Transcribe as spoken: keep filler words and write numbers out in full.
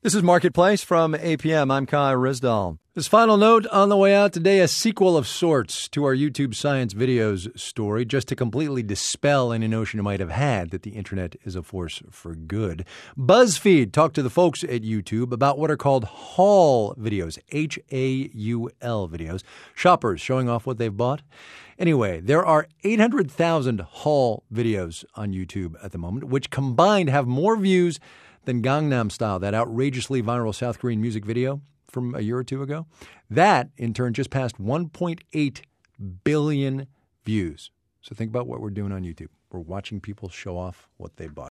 This is Marketplace from A P M. I'm Kai Rizdal. This final note on the way out today, a sequel of sorts to our YouTube Science Videos story, just to completely dispel any notion you might have had that the internet is a force for good. BuzzFeed talked to the folks at YouTube about what are called haul videos, H A U L videos, shoppers showing off what they've bought. Anyway, there are eight hundred thousand haul videos on YouTube at the moment, which combined have more views than Gangnam Style, that outrageously viral South Korean music video from a year or two ago. That, in turn, just passed one point eight billion views. So think about what we're doing on YouTube. We're watching people show off what they bought.